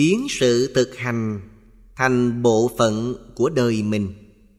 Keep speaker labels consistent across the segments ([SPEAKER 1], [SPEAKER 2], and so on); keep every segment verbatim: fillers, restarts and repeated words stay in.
[SPEAKER 1] biến sự thực hành thành bộ phận của đời mình.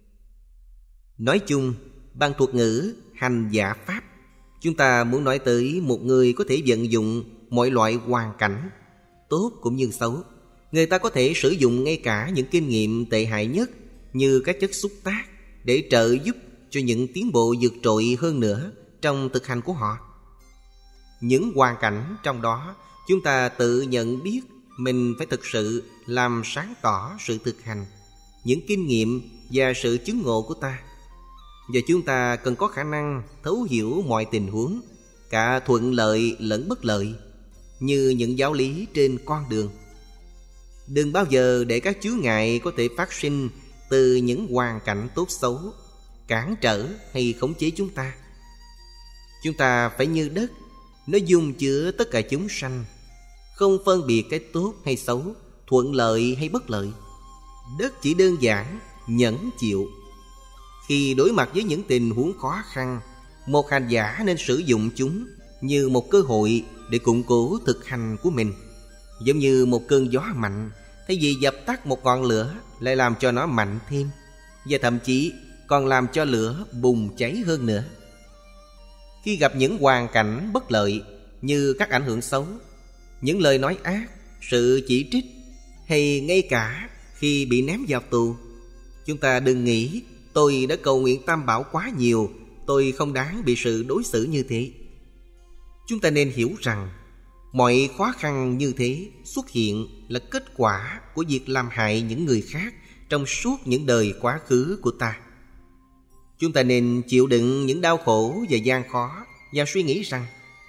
[SPEAKER 1] Nói chung, bằng thuật ngữ hành giả pháp, chúng ta muốn nói tới một người có thể vận dụng mọi loại hoàn cảnh, tốt cũng như xấu. Người ta có thể sử dụng ngay cả những kinh nghiệm tệ hại nhất như các chất xúc tác để trợ giúp cho những tiến bộ vượt trội hơn nữa trong thực hành của họ. Những hoàn cảnh trong đó, chúng ta tự nhận biết mình phải thực sự làm sáng tỏ sự thực hành, những kinh nghiệm và sự chứng ngộ của ta. Và chúng ta cần có khả năng thấu hiểu mọi tình huống, cả thuận lợi lẫn bất lợi, như những giáo lý trên con đường. Đừng bao giờ để các chướng ngại có thể phát sinh từ những hoàn cảnh tốt xấu cản trở hay khống chế chúng ta. Chúng ta phải như đất, nó dung chứa tất cả chúng sanh, không phân biệt cái tốt hay xấu, thuận lợi hay bất lợi. Đất chỉ đơn giản nhẫn chịu. Khi đối mặt với những tình huống khó khăn, một hành giả nên sử dụng chúng như một cơ hội để củng cố thực hành của mình. Giống như một cơn gió mạnh, thay vì dập tắt một ngọn lửa lại làm cho nó mạnh thêm, và thậm chí còn làm cho lửa bùng cháy hơn nữa. Khi gặp những hoàn cảnh bất lợi như các ảnh hưởng xấu, những lời nói ác, sự chỉ trích, hay ngay cả khi bị ném vào tù, chúng ta đừng nghĩ tôi đã cầu nguyện Tam Bảo quá nhiều, tôi không đáng bị sự đối xử như thế. Chúng ta nên hiểu rằng mọi khó khăn như thế xuất hiện là kết quả của việc làm hại những người khác trong suốt những đời quá khứ của ta. Chúng ta nên chịu đựng những đau khổ và gian khó, và suy nghĩ rằng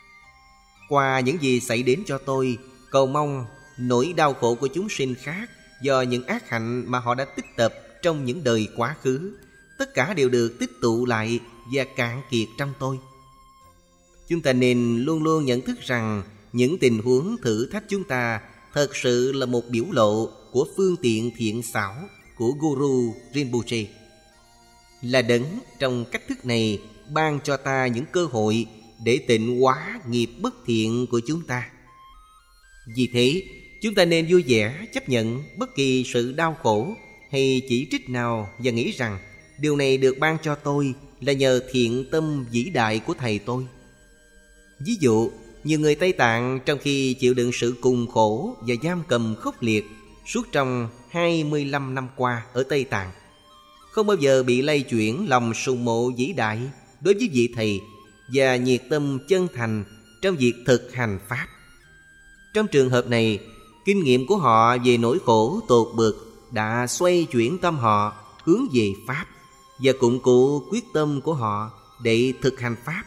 [SPEAKER 1] qua những gì xảy đến cho tôi, cầu mong nỗi đau khổ của chúng sinh khác do những ác hạnh mà họ đã tích tập trong những đời quá khứ, tất cả đều được tích tụ lại và cạn kiệt trong tôi. Chúng ta nên luôn luôn nhận thức rằng những tình huống thử thách chúng ta thật sự là một biểu lộ của phương tiện thiện xảo của Guru Rinpoche, là đấng trong cách thức này ban cho ta những cơ hội để tịnh hóa nghiệp bất thiện của chúng ta. Vì thế, chúng ta nên vui vẻ chấp nhận bất kỳ sự đau khổ hay chỉ trích nào, và nghĩ rằng điều này được ban cho tôi là nhờ thiện tâm vĩ đại của thầy tôi. Ví dụ, nhiều người Tây Tạng trong khi chịu đựng sự cùng khổ và giam cầm khốc liệt suốt trong hai mươi lăm năm qua ở Tây Tạng, không bao giờ bị lay chuyển lòng sùng mộ vĩ đại đối với vị thầy và nhiệt tâm chân thành trong việc thực hành Pháp. Trong trường hợp này, kinh nghiệm của họ về nỗi khổ tột bực đã xoay chuyển tâm họ hướng về Pháp và củng cố quyết tâm của họ để thực hành Pháp.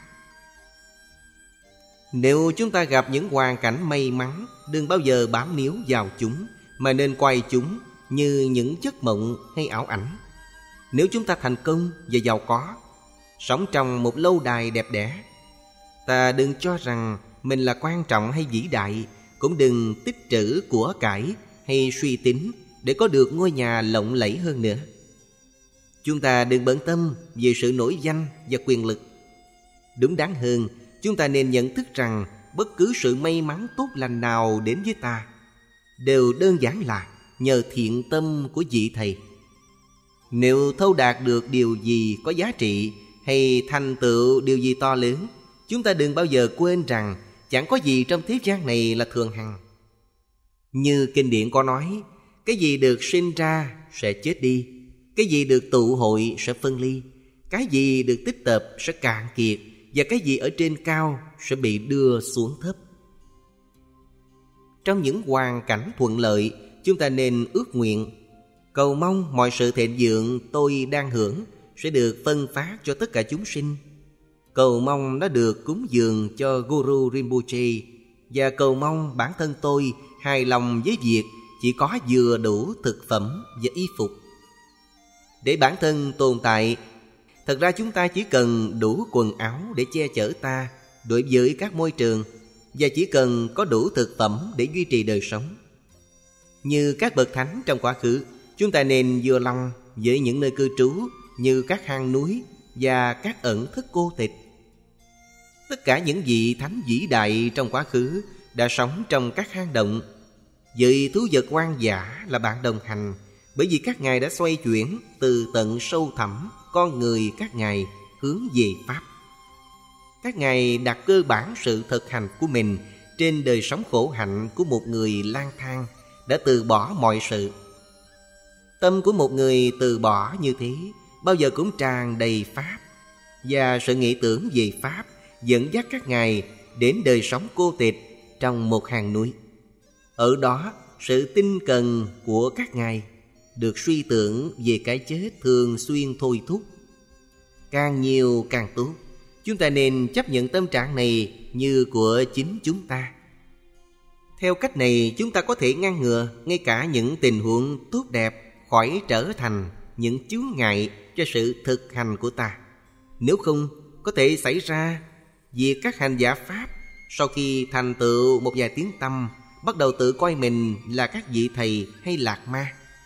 [SPEAKER 1] Nếu chúng ta gặp những hoàn cảnh may mắn, đừng bao giờ bám níu vào chúng, mà nên coi chúng như những giấc mộng hay ảo ảnh. Nếu chúng ta thành công và giàu có, sống trong một lâu đài đẹp đẽ, ta đừng cho rằng mình là quan trọng hay vĩ đại, cũng đừng tích trữ của cải hay suy tính để có được ngôi nhà lộng lẫy hơn nữa. Chúng ta đừng bận tâm về sự nổi danh và quyền lực. Đúng đắn hơn, chúng ta nên nhận thức rằng bất cứ sự may mắn tốt lành nào đến với ta đều đơn giản là nhờ thiện tâm của vị thầy. Nếu thâu đạt được điều gì có giá trị hay thành tựu điều gì to lớn, chúng ta đừng bao giờ quên rằng chẳng có gì trong thế gian này là thường hằng. Như kinh điển có nói, cái gì được sinh ra sẽ chết đi, cái gì được tụ hội sẽ phân ly, cái gì được tích tập sẽ cạn kiệt, và cái gì ở trên cao sẽ bị đưa xuống thấp. Trong những hoàn cảnh thuận lợi, chúng ta nên ước nguyện, cầu mong mọi sự thịnh vượng tôi đang hưởng sẽ được phân phát cho tất cả chúng sinh. Cầu mong nó được cúng dường cho Guru Rinpoche, và cầu mong bản thân tôi hài lòng với việc chỉ có vừa đủ thực phẩm và y phục. Để bản thân tồn tại, thật ra chúng ta chỉ cần đủ quần áo để che chở ta đối với các môi trường, và chỉ cần có đủ thực phẩm để duy trì đời sống. Như các bậc thánh trong quá khứ, chúng ta nên vừa lòng với những nơi cư trú như các hang núi và các ẩn thất cô tịch. Tất cả những vị thánh vĩ đại trong quá khứ đã sống trong các hang động. với thú vật hoang dã là bạn đồng hành, bởi vì các ngài đã xoay chuyển từ tận sâu thẳm con người các ngài hướng về Pháp. Các ngài đặt cơ bản sự thực hành của mình trên đời sống khổ hạnh của một người lang thang đã từ bỏ mọi sự. Tâm của một người từ bỏ như thế bao giờ cũng tràn đầy Pháp, và sự nghĩ tưởng về Pháp dẫn dắt các ngài đến đời sống cô tịch trong một hang núi. Ở đó, sự tinh cần của các ngài được suy tưởng về cái chết thường xuyên thôi thúc. Càng nhiều càng tốt. Chúng ta nên chấp nhận tâm trạng này như của chính chúng ta. Theo cách này, chúng ta có thể ngăn ngừa ngay cả những tình huống tốt đẹp khỏi trở thành những chướng ngại cho sự thực hành của ta. Nếu không, có thể xảy ra việc các hành giả Pháp sau khi thành tựu một vài tiếng tăm bắt đầu tự coi mình là các vị thầy hay lạc ma.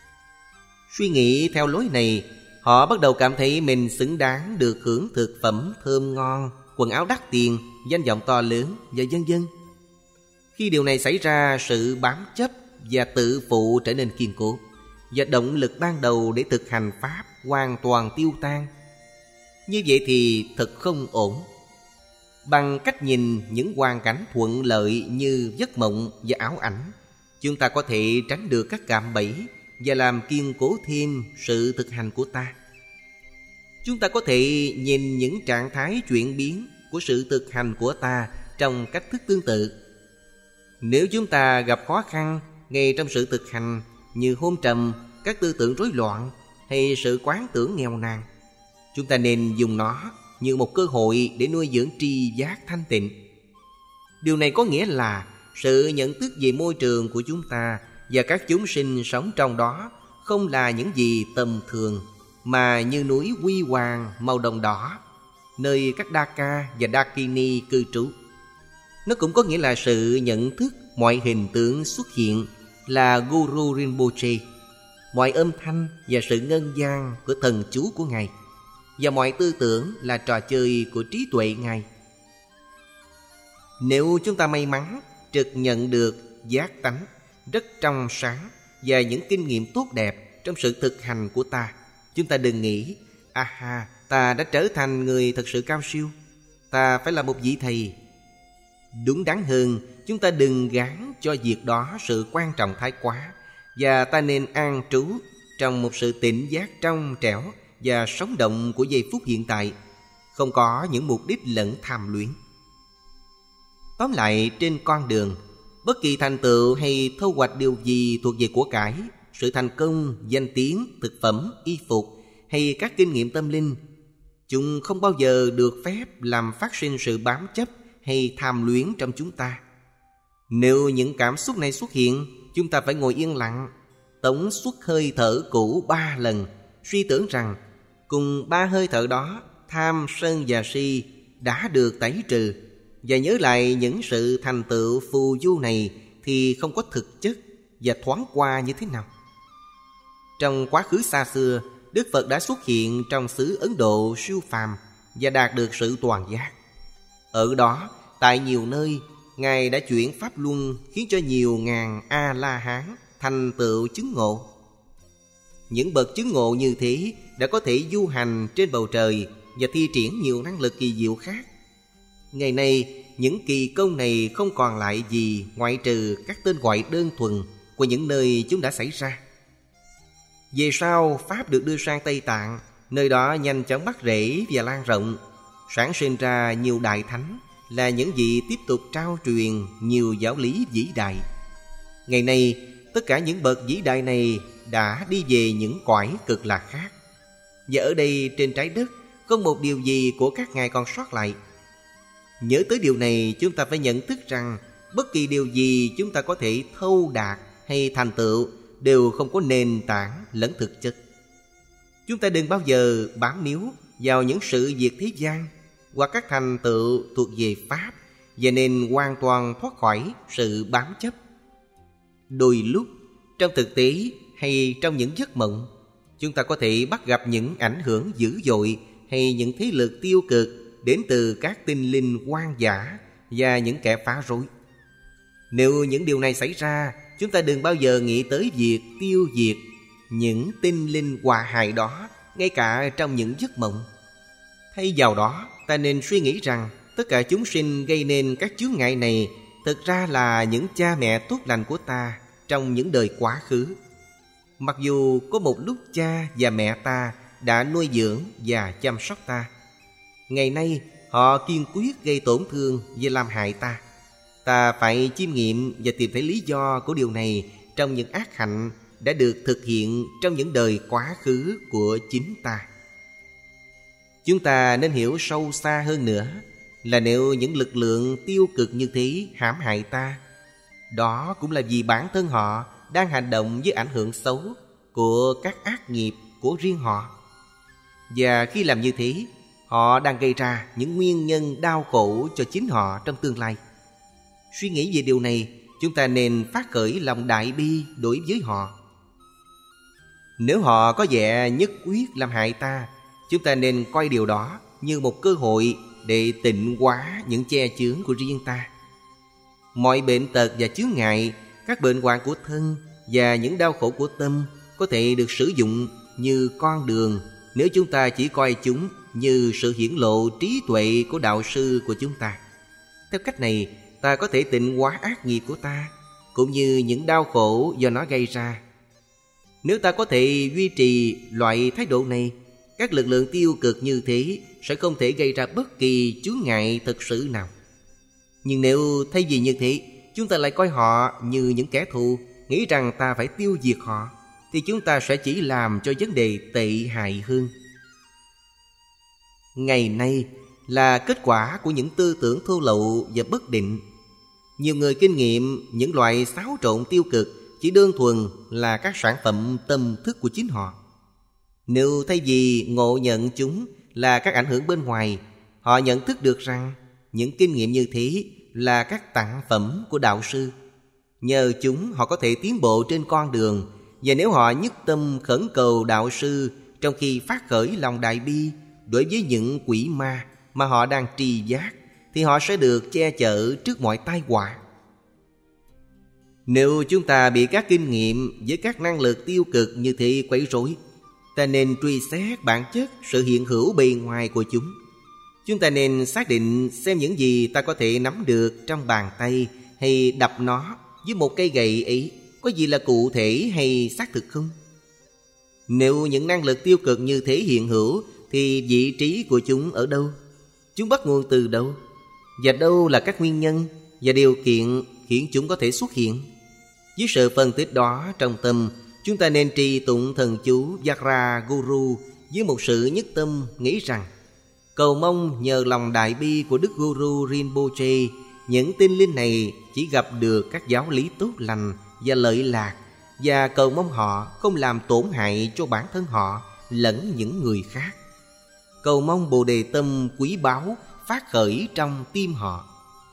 [SPEAKER 1] Suy nghĩ theo lối này, họ bắt đầu cảm thấy mình xứng đáng được hưởng thực phẩm thơm ngon, quần áo đắt tiền, danh vọng to lớn và vân vân. Khi điều này xảy ra, sự bám chấp và tự phụ trở nên kiên cố, và động lực ban đầu để thực hành Pháp hoàn toàn tiêu tan. Như vậy thì thật không ổn. Bằng cách nhìn những hoàn cảnh thuận lợi như giấc mộng và ảo ảnh, chúng ta có thể tránh được các cạm bẫy và làm kiên cố thêm sự thực hành của ta. Chúng ta có thể nhìn những trạng thái chuyển biến của sự thực hành của ta trong cách thức tương tự. Nếu chúng ta gặp khó khăn ngay trong sự thực hành như hôn trầm, các tư tưởng rối loạn hay sự quán tưởng nghèo nàn, chúng ta nên dùng nó như một cơ hội để nuôi dưỡng tri giác thanh tịnh. Điều này có nghĩa là sự nhận thức về môi trường của chúng ta và các chúng sinh sống trong đó không là những gì tầm thường, mà như núi huy hoàng màu đồng đỏ, nơi các Daka và Dakini cư trú. Nó cũng có nghĩa là sự nhận thức mọi hình tượng xuất hiện là Guru Rinpoche, mọi âm thanh và sự ngân vang của thần chú của Ngài, và mọi tư tưởng là trò chơi của trí tuệ Ngài. Nếu chúng ta may mắn trực nhận được giác tánh rất trong sáng và những kinh nghiệm tốt đẹp trong sự thực hành của ta, chúng ta đừng nghĩ, aha, ta đã trở thành người thật sự cao siêu, ta phải là một vị thầy. Đúng đắn hơn, chúng ta đừng gán cho việc đó sự quan trọng thái quá, và ta nên an trú trong một sự tỉnh giác trong trẻo và sống động của giây phút hiện tại, không có những mục đích lẫn tham luyến. Tóm lại, trên con đường, bất kỳ thành tựu hay thu hoạch điều gì thuộc về của cải, sự thành công, danh tiếng, thực phẩm, y phục hay các kinh nghiệm tâm linh, chúng không bao giờ được phép làm phát sinh sự bám chấp hay tham luyến trong chúng ta. Nếu những cảm xúc này xuất hiện, chúng ta phải ngồi yên lặng, tống xuất hơi thở cũ ba lần, suy tưởng rằng cùng ba hơi thở đó, tham, sân và si đã được tẩy trừ, và nhớ lại những sự thành tựu phù du này thì không có thực chất và thoáng qua như thế nào. Trong quá khứ xa xưa, Đức Phật đã xuất hiện trong xứ Ấn Độ siêu phàm và đạt được sự toàn giác. Ở đó, tại nhiều nơi, Ngài đã chuyển pháp luân khiến cho nhiều ngàn A-la-hán thành tựu chứng ngộ. Những bậc chứng ngộ như thế đã có thể du hành trên bầu trời và thi triển nhiều năng lực kỳ diệu khác. Ngày nay, những kỳ công này không còn lại gì ngoại trừ các tên gọi đơn thuần của những nơi chúng đã xảy ra. Về sau, Pháp được đưa sang Tây Tạng, nơi đó nhanh chóng bắt rễ và lan rộng, sản sinh ra nhiều đại thánh, là những vị tiếp tục trao truyền nhiều giáo lý vĩ đại. Ngày nay, tất cả những bậc vĩ đại này đã đi về những cõi cực lạc khác, và ở đây trên trái đất không một điều gì của các ngài còn sót lại. Nhớ tới điều này, chúng ta phải nhận thức rằng bất kỳ điều gì chúng ta có thể thâu đạt hay thành tựu đều không có nền tảng lẫn thực chất. Chúng ta đừng bao giờ bám níu vào những sự việc thế gian hoặc các thành tựu thuộc về Pháp, và nên hoàn toàn thoát khỏi sự bám chấp. Đôi lúc, trong thực tế hay trong những giấc mộng, chúng ta có thể bắt gặp những ảnh hưởng dữ dội hay những thế lực tiêu cực đến từ các tinh linh hoang dã và những kẻ phá rối. Nếu những điều này xảy ra, chúng ta đừng bao giờ nghĩ tới việc tiêu diệt những tinh linh họa hại đó, ngay cả trong những giấc mộng. Thay vào đó, ta nên suy nghĩ rằng tất cả chúng sinh gây nên các chướng ngại này thực ra là những cha mẹ tốt lành của ta trong những đời quá khứ. Mặc dù có một lúc cha và mẹ ta đã nuôi dưỡng và chăm sóc ta, ngày nay họ kiên quyết gây tổn thương và làm hại ta. Ta phải chiêm nghiệm và tìm thấy lý do của điều này trong những ác hạnh đã được thực hiện trong những đời quá khứ của chính ta. Chúng ta nên hiểu sâu xa hơn nữa là nếu những lực lượng tiêu cực như thế hãm hại ta, đó cũng là vì bản thân họ đang hành động với ảnh hưởng xấu của các ác nghiệp của riêng họ. Và khi làm như thế, họ đang gây ra những nguyên nhân đau khổ cho chính họ trong tương lai. Suy nghĩ về điều này, chúng ta nên phát khởi lòng đại bi đối với họ. Nếu họ có vẻ nhất quyết làm hại ta, chúng ta nên coi điều đó như một cơ hội để tịnh hóa những che chướng của riêng ta. Mọi bệnh tật và chướng ngại, các bệnh hoạn của thân và những đau khổ của tâm có thể được sử dụng như con đường nếu chúng ta chỉ coi chúng như sự hiển lộ trí tuệ của đạo sư của chúng ta. Theo cách này, ta có thể tịnh hóa ác nghiệp của ta, cũng như những đau khổ do nó gây ra. Nếu ta có thể duy trì loại thái độ này, các lực lượng tiêu cực như thế sẽ không thể gây ra bất kỳ chướng ngại thực sự nào. Nhưng nếu thay vì như thế, chúng ta lại coi họ như những kẻ thù, nghĩ rằng ta phải tiêu diệt họ, thì chúng ta sẽ chỉ làm cho vấn đề tệ hại hơn. Ngày nay là kết quả của những tư tưởng thô lậu và bất định. Nhiều người kinh nghiệm những loại xáo trộn tiêu cực chỉ đơn thuần là các sản phẩm tâm thức của chính họ. Nếu thay vì ngộ nhận chúng là các ảnh hưởng bên ngoài, họ nhận thức được rằng những kinh nghiệm như thế là các tặng phẩm của đạo sư. Nhờ chúng họ có thể tiến bộ trên con đường. Và nếu họ nhất tâm khẩn cầu đạo sư trong khi phát khởi lòng đại bi đối với những quỷ ma mà họ đang tri giác, thì họ sẽ được che chở trước mọi tai họa. Nếu chúng ta bị các kinh nghiệm với các năng lực tiêu cực như thế quấy rối, ta nên truy xét bản chất sự hiện hữu bề ngoài của chúng. Chúng ta nên xác định xem những gì ta có thể nắm được trong bàn tay hay đập nó với một cây gậy ấy có gì là cụ thể hay xác thực không? Nếu những năng lực tiêu cực như thế hiện hữu, thì vị trí của chúng ở đâu? Chúng bắt nguồn từ đâu? Và đâu là các nguyên nhân và điều kiện khiến chúng có thể xuất hiện? Với sự phân tích đó trong tâm, chúng ta nên trì tụng thần chú Vajra Guru với một sự nhất tâm, nghĩ rằng cầu mong nhờ lòng đại bi của Đức Guru Rinpoche, những tinh linh này chỉ gặp được các giáo lý tốt lành và lợi lạc, và cầu mong họ không làm tổn hại cho bản thân họ lẫn những người khác. Cầu mong Bồ Đề tâm quý báu phát khởi trong tim họ.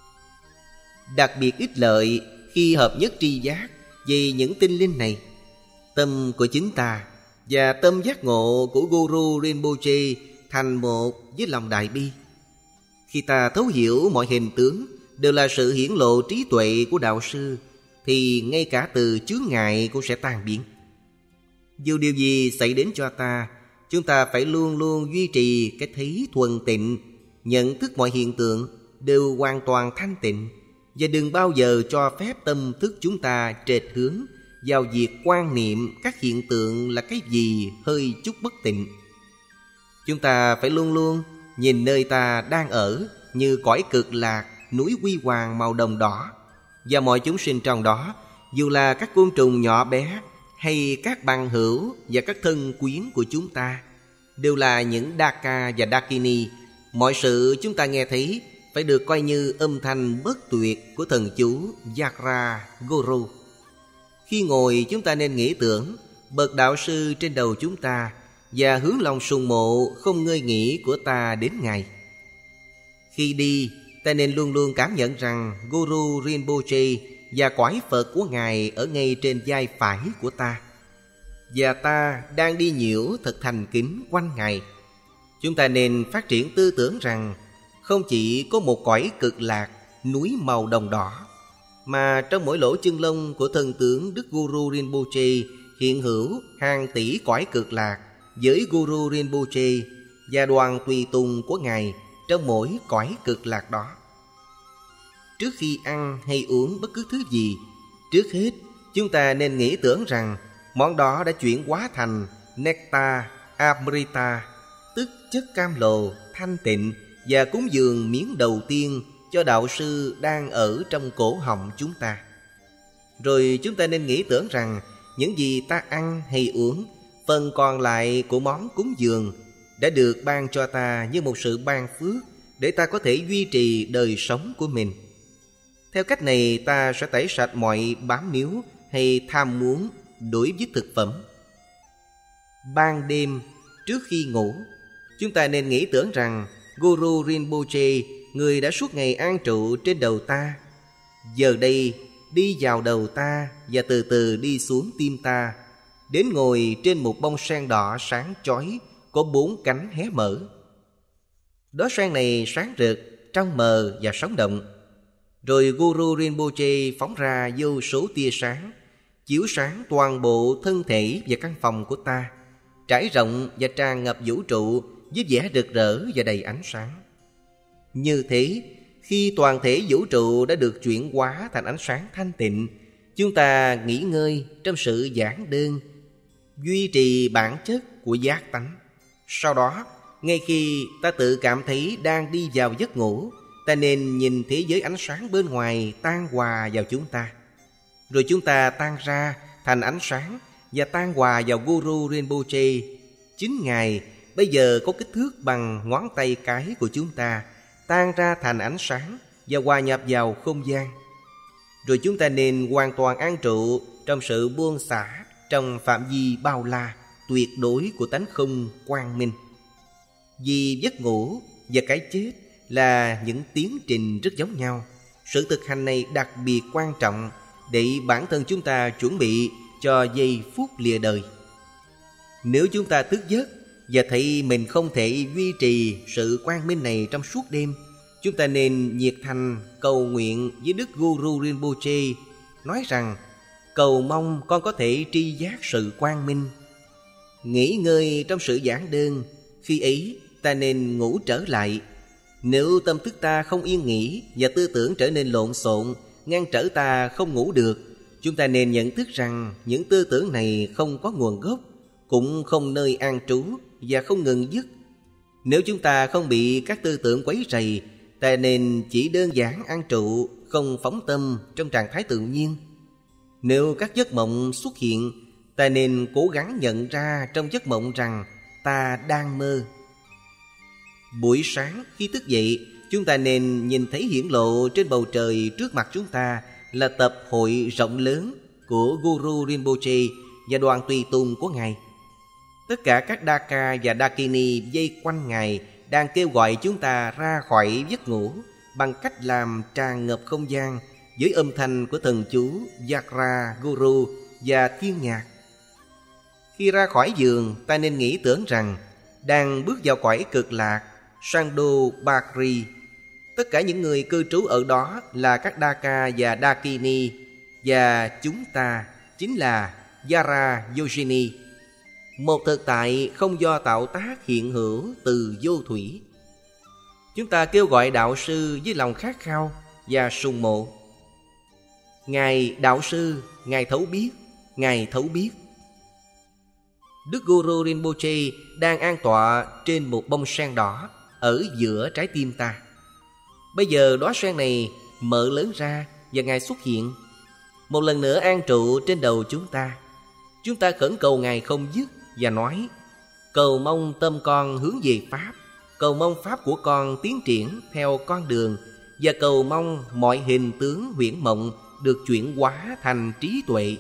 [SPEAKER 1] Đặc biệt ích lợi khi hợp nhất tri giác về những tinh linh này. Tâm của chính ta và tâm giác ngộ của Guru Rinpoche thành một với lòng đại bi. Khi ta thấu hiểu mọi hình tướng đều là sự hiển lộ trí tuệ của đạo sư, thì ngay cả từ chướng ngại cũng sẽ tan biến. Dù điều gì xảy đến cho ta, chúng ta phải luôn luôn duy trì cái thấy thuần tịnh, nhận thức mọi hiện tượng đều hoàn toàn thanh tịnh, và đừng bao giờ cho phép tâm thức chúng ta trệch hướng vào việc quan niệm các hiện tượng là cái gì hơi chút bất tịnh. Chúng ta phải luôn luôn nhìn nơi ta đang ở như cõi cực lạc, núi huy hoàng màu đồng đỏ, và mọi chúng sinh trong đó, dù là các côn trùng nhỏ bé hay các bằng hữu và các thân quyến của chúng ta, đều là những Daka và Dakini. Mọi sự chúng ta nghe thấy phải được coi như âm thanh bất tuyệt của thần chú Vajra Guru. Khi ngồi, chúng ta nên nghĩ tưởng bậc đạo sư trên đầu chúng ta và hướng lòng sùng mộ không ngơi nghỉ của ta đến Ngài. Khi đi, ta nên luôn luôn cảm nhận rằng Guru Rinpoche và cõi Phật của Ngài ở ngay trên vai phải của ta, và ta đang đi nhiễu thật thành kính quanh Ngài. Chúng ta nên phát triển tư tưởng rằng không chỉ có một cõi cực lạc, núi màu đồng đỏ, mà trong mỗi lỗ chân lông của thần tướng Đức Guru Rinpoche hiện hữu hàng tỷ cõi cực lạc với Guru Rinpoche và đoàn tùy tùng của Ngài trong mỗi cõi cực lạc đó. Trước khi ăn hay uống bất cứ thứ gì, trước hết chúng ta nên nghĩ tưởng rằng món đó đã chuyển hóa thành nectar amrita, tức chất cam lồ thanh tịnh, và cúng dường miếng đầu tiên cho đạo sư đang ở trong cổ họng chúng ta. Rồi chúng ta nên nghĩ tưởng rằng những gì ta ăn hay uống, phần còn lại của món cúng dường đã được ban cho ta như một sự ban phước để ta có thể duy trì đời sống của mình. Theo cách này ta sẽ tẩy sạch mọi bám níu hay tham muốn đối với thực phẩm. Ban đêm trước khi ngủ, chúng ta nên nghĩ tưởng rằng Guru Rinpoche, người đã suốt ngày an trụ trên đầu ta, giờ đây đi vào đầu ta và từ từ đi xuống tim ta, đến ngồi trên một bông sen đỏ sáng chói có bốn cánh hé mở. Đóa sen này sáng rực, trong mờ và sống động. Rồi Guru Rinpoche phóng ra vô số tia sáng, chiếu sáng toàn bộ thân thể và căn phòng của ta, trải rộng và tràn ngập vũ trụ với vẻ rực rỡ và đầy ánh sáng. Như thế, khi toàn thể vũ trụ đã được chuyển hóa thành ánh sáng thanh tịnh, chúng ta nghỉ ngơi trong sự giản đơn, duy trì bản chất của giác tánh. Sau đó, ngay khi ta tự cảm thấy đang đi vào giấc ngủ, ta nên nhìn thế giới ánh sáng bên ngoài tan hòa vào chúng ta. Rồi chúng ta tan ra thành ánh sáng và tan hòa vào Guru Rinpoche. Chính Ngài bây giờ có kích thước bằng ngón tay cái của chúng ta, tan ra thành ánh sáng và hòa nhập vào không gian. Rồi chúng ta nên hoàn toàn an trụ trong sự buông xả, trong phạm vi bao la tuyệt đối của tánh không quang minh. Vì giấc ngủ và cái chết là những tiến trình rất giống nhau, sự thực hành này đặc biệt quan trọng để bản thân chúng ta chuẩn bị cho giây phút lìa đời. Nếu chúng ta thức giấc và thấy mình không thể duy trì sự quang minh này trong suốt đêm, chúng ta nên nhiệt thành cầu nguyện với Đức Guru Rinpoche, nói rằng cầu mong con có thể tri giác sự quang minh. Nghỉ ngơi trong sự giản đơn, khi ấy ta nên ngủ trở lại. Nếu tâm thức ta không yên nghỉ và tư tưởng trở nên lộn xộn, ngăn trở ta không ngủ được, chúng ta nên nhận thức rằng những tư tưởng này không có nguồn gốc, cũng không nơi an trú và không ngừng dứt. Nếu chúng ta không bị các tư tưởng quấy rầy, ta nên chỉ đơn giản an trụ, không phóng tâm trong trạng thái tự nhiên. Nếu các giấc mộng xuất hiện, ta nên cố gắng nhận ra trong giấc mộng rằng ta đang mơ. Buổi sáng khi thức dậy, chúng ta nên nhìn thấy hiển lộ trên bầu trời trước mặt chúng ta là tập hội rộng lớn của Guru Rinpoche và đoàn tùy tùng của Ngài. Tất cả các Daka và Dakini vây quanh Ngài đang kêu gọi chúng ta ra khỏi giấc ngủ bằng cách làm tràn ngập không gian với âm thanh của thần chú Yakra Guru và thiên nhạc. Khi ra khỏi giường, ta nên nghĩ tưởng rằng đang bước vào cõi cực lạc Sando Bakri. Tất cả những người cư trú ở đó là các Daka và Dakini, và chúng ta chính là Yara Yogini, một thực tại không do tạo tác hiện hữu từ vô thủy. Chúng ta kêu gọi đạo sư với lòng khát khao và sùng mộ. Ngài đạo sư, Ngài thấu biết, Ngài thấu biết. Đức Guru Rinpoche đang an tọa trên một bông sen đỏ ở giữa trái tim ta. Bây giờ đóa sen này mở lớn ra và Ngài xuất hiện, một lần nữa an trụ trên đầu chúng ta. Chúng ta khẩn cầu Ngài không dứt và nói: cầu mong tâm con hướng về Pháp, cầu mong Pháp của con tiến triển theo con đường, và cầu mong mọi hình tướng huyễn mộng được chuyển hóa thành trí tuệ.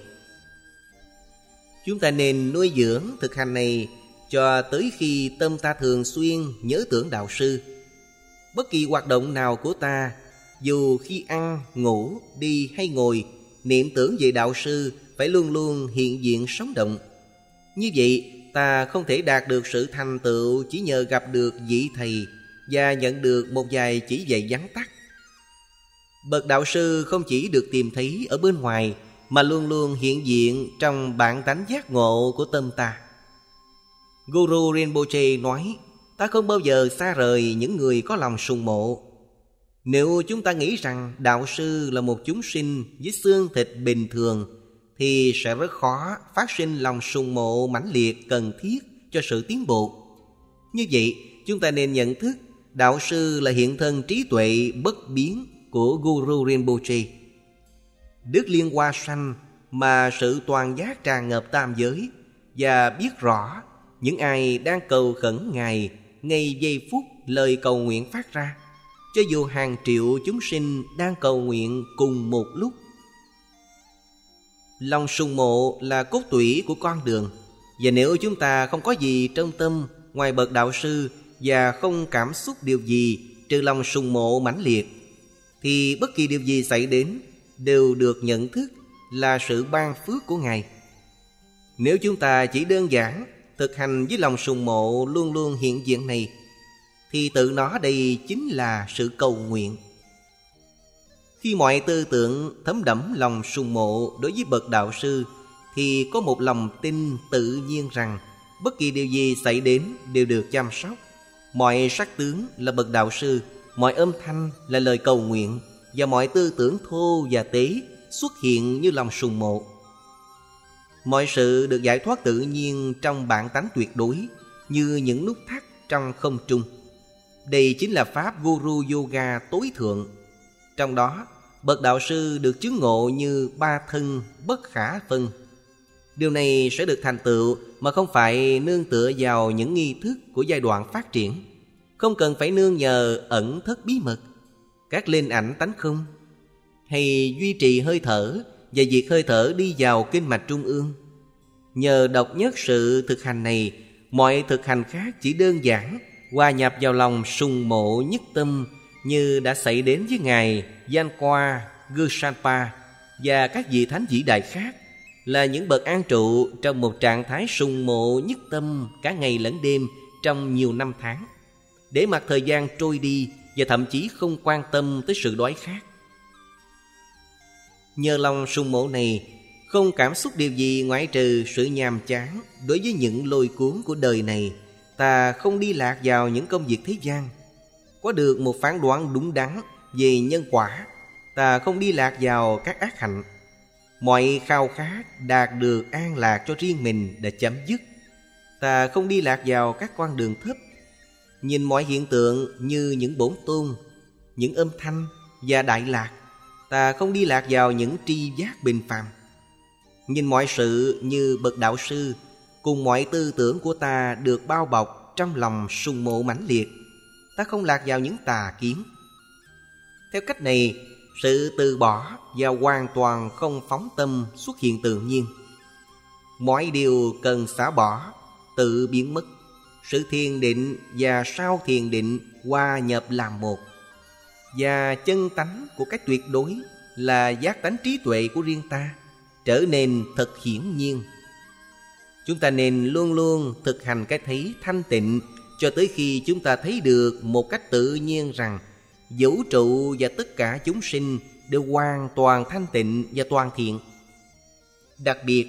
[SPEAKER 1] Chúng ta nên nuôi dưỡng thực hành này cho tới khi tâm ta thường xuyên nhớ tưởng đạo sư. Bất kỳ hoạt động nào của ta, dù khi ăn, ngủ, đi hay ngồi, niệm tưởng về đạo sư phải luôn luôn hiện diện sống động. Như vậy, ta không thể đạt được sự thành tựu chỉ nhờ gặp được vị thầy và nhận được một vài chỉ dạy vắn tắt. Bậc đạo sư không chỉ được tìm thấy ở bên ngoài, mà luôn luôn hiện diện trong bản tánh giác ngộ của tâm ta. Guru Rinpoche nói, ta không bao giờ xa rời những người có lòng sùng mộ. Nếu chúng ta nghĩ rằng đạo sư là một chúng sinh với xương thịt bình thường, thì sẽ rất khó phát sinh lòng sùng mộ mãnh liệt cần thiết cho sự tiến bộ. Như vậy, chúng ta nên nhận thức đạo sư là hiện thân trí tuệ bất biến của Guru Rinpoche. Đức Liên Hoa Sanh mà sự toàn giác tràn ngập tam giới, và biết rõ những ai đang cầu khẩn Ngài ngay giây phút lời cầu nguyện phát ra, cho dù hàng triệu chúng sinh đang cầu nguyện cùng một lúc. Lòng sùng mộ là cốt tủy của con đường, và nếu chúng ta không có gì trong tâm ngoài bậc đạo sư và không cảm xúc điều gì trừ lòng sùng mộ mãnh liệt, thì bất kỳ điều gì xảy đến đều được nhận thức là sự ban phước của Ngài. Nếu chúng ta chỉ đơn giản thực hành với lòng sùng mộ luôn luôn hiện diện này, thì tự nó đây chính là sự cầu nguyện. Khi mọi tư tưởng thấm đẫm lòng sùng mộ đối với bậc đạo sư, thì có một lòng tin tự nhiên rằng bất kỳ điều gì xảy đến đều được chăm sóc. Mọi sắc tướng là bậc đạo sư, mọi âm thanh là lời cầu nguyện, và mọi tư tưởng thô và tế xuất hiện như lòng sùng mộ. Mọi sự được giải thoát tự nhiên trong bản tánh tuyệt đối, như những nút thắt trong không trung. Đây chính là pháp Guru Yoga tối thượng. Trong đó, bậc đạo sư được chứng ngộ như ba thân bất khả phân. Điều này sẽ được thành tựu mà không phải nương tựa vào những nghi thức của giai đoạn phát triển, không cần phải nương nhờ ẩn thất bí mật, các linh ảnh tánh không, hay duy trì hơi thở và việc hơi thở đi vào kinh mạch trung ương. Nhờ độc nhất sự thực hành này, mọi thực hành khác chỉ đơn giản hòa nhập vào lòng sùng mộ nhất tâm, như đã xảy đến với Ngài Yanqua Geshenpa và các vị thánh vĩ đại khác, là những bậc an trụ trong một trạng thái sùng mộ nhất tâm cả ngày lẫn đêm trong nhiều năm tháng, để mặc thời gian trôi đi và thậm chí không quan tâm tới sự đói khát. Nhờ lòng sùng mộ này, không cảm xúc điều gì ngoại trừ sự nhàm chán đối với những lôi cuốn của đời này, ta không đi lạc vào những công việc thế gian. Có được một phán đoán đúng đắn về nhân quả, ta không đi lạc vào các ác hạnh. Mọi khao khát đạt được an lạc cho riêng mình đã chấm dứt. Ta không đi lạc vào các con đường thấp, nhìn mọi hiện tượng như những bổn tôn, những âm thanh và đại lạc. Ta không đi lạc vào những tri giác bình phàm, nhìn mọi sự như bậc đạo sư, cùng mọi tư tưởng của ta được bao bọc trong lòng sùng mộ mãnh liệt. Ta không lạc vào những tà kiến. Theo cách này, sự từ bỏ và hoàn toàn không phóng tâm xuất hiện tự nhiên. Mọi điều cần xả bỏ tự biến mất. Sự thiền định và sau thiền định hòa nhập làm một. Và chân tánh của cái tuyệt đối là giác tánh trí tuệ của riêng ta trở nên thật hiển nhiên. Chúng ta nên luôn luôn thực hành cái thấy thanh tịnh cho tới khi chúng ta thấy được một cách tự nhiên rằng vũ trụ và tất cả chúng sinh đều hoàn toàn thanh tịnh và toàn thiện. Đặc biệt,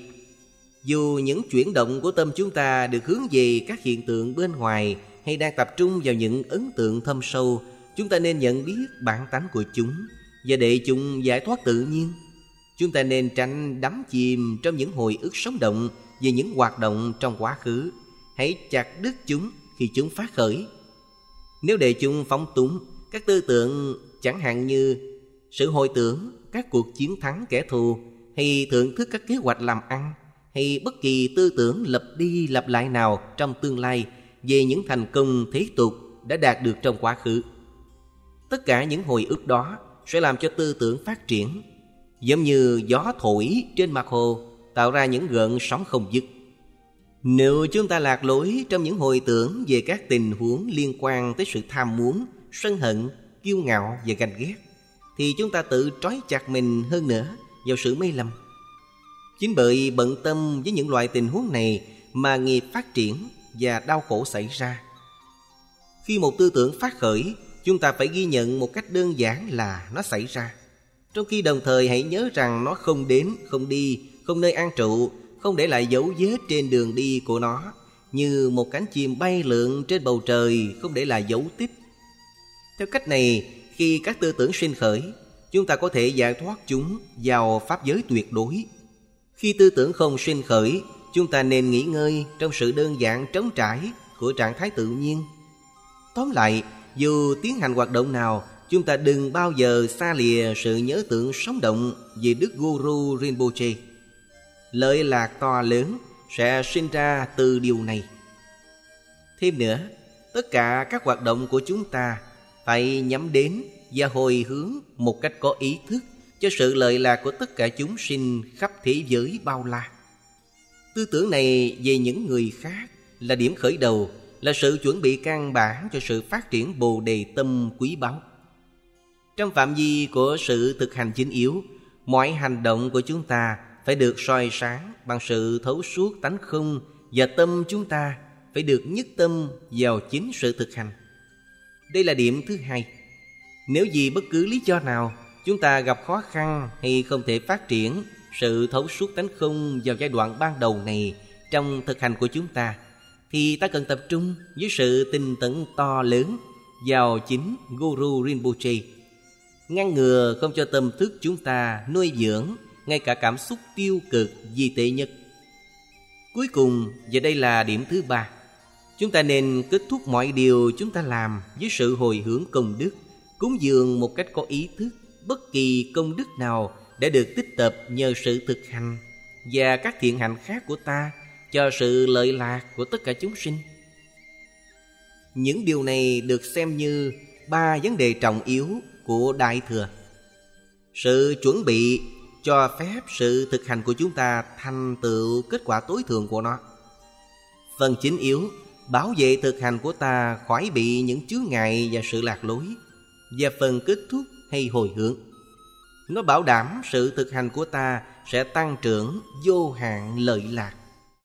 [SPEAKER 1] dù những chuyển động của tâm chúng ta được hướng về các hiện tượng bên ngoài hay đang tập trung vào những ấn tượng thâm sâu, chúng ta nên nhận biết bản tánh của chúng và để chúng giải thoát tự nhiên. Chúng ta nên tránh đắm chìm trong những hồi ức sống động về những hoạt động trong quá khứ. Hãy chặt đứt chúng khi chúng phát khởi. Nếu để chúng phóng túng, các tư tưởng chẳng hạn như sự hồi tưởng các cuộc chiến thắng kẻ thù, hay thưởng thức các kế hoạch làm ăn, hay bất kỳ tư tưởng lặp đi lặp lại nào trong tương lai về những thành công thế tục đã đạt được trong quá khứ. Tất cả những hồi ức đó sẽ làm cho tư tưởng phát triển, giống như gió thổi trên mặt hồ tạo ra những gợn sóng không dứt. Nếu chúng ta lạc lối trong những hồi tưởng về các tình huống liên quan tới sự tham muốn, sân hận, kiêu ngạo và ganh ghét, thì chúng ta tự trói chặt mình hơn nữa vào sự mê lầm. Chính bởi bận tâm với những loại tình huống này mà nghiệp phát triển và đau khổ xảy ra. Khi một tư tưởng phát khởi, chúng ta phải ghi nhận một cách đơn giản là nó xảy ra. Trong khi đồng thời hãy nhớ rằng nó không đến, không đi, không nơi an trụ, không để lại dấu vết trên đường đi của nó, như một cánh chim bay lượn trên bầu trời không để lại dấu tích. Theo cách này, khi các tư tưởng sinh khởi, chúng ta có thể giải thoát chúng vào pháp giới tuyệt đối. Khi tư tưởng không sinh khởi, chúng ta nên nghỉ ngơi trong sự đơn giản trống trải của trạng thái tự nhiên. Tóm lại, dù tiến hành hoạt động nào, chúng ta đừng bao giờ xa lìa sự nhớ tưởng sống động về Đức Guru Rinpoche. Lợi lạc to lớn sẽ sinh ra từ điều này. Thêm nữa, tất cả các hoạt động của chúng ta phải nhắm đến và hồi hướng một cách có ý thức cho sự lợi lạc của tất cả chúng sinh khắp thế giới bao la. Tư tưởng này về những người khác là điểm khởi đầu, là sự chuẩn bị căn bản cho sự phát triển Bồ Đề tâm quý báu. Trong phạm vi của sự thực hành chính yếu, mọi hành động của chúng ta phải được soi sáng bằng sự thấu suốt tánh không, và tâm chúng ta phải được nhất tâm vào chính sự thực hành. Đây là điểm thứ hai. Nếu vì bất cứ lý do nào chúng ta gặp khó khăn hay không thể phát triển sự thấu suốt tánh không vào giai đoạn ban đầu này trong thực hành của chúng ta, thì ta cần tập trung với sự tinh tấn to lớn vào chính Guru Rinpoche, ngăn ngừa không cho tâm thức chúng ta nuôi dưỡng ngay cả cảm xúc tiêu cực vi tệ nhất. Cuối cùng, và đây là điểm thứ ba, chúng ta nên kết thúc mọi điều chúng ta làm với sự hồi hướng công đức, cúng dường một cách có ý thức bất kỳ công đức nào đã được tích tập nhờ sự thực hành và các thiện hạnh khác của ta cho sự lợi lạc của tất cả chúng sinh. Những điều này được xem như ba vấn đề trọng yếu của Đại Thừa. Sự chuẩn bị cho phép sự thực hành của chúng ta thành tựu kết quả tối thượng của nó. Phần chính yếu bảo vệ thực hành của ta khỏi bị những chướng ngại và sự lạc lối. Và phần kết thúc hay hồi hướng, nó bảo đảm sự thực hành của ta sẽ tăng trưởng vô hạn lợi lạc.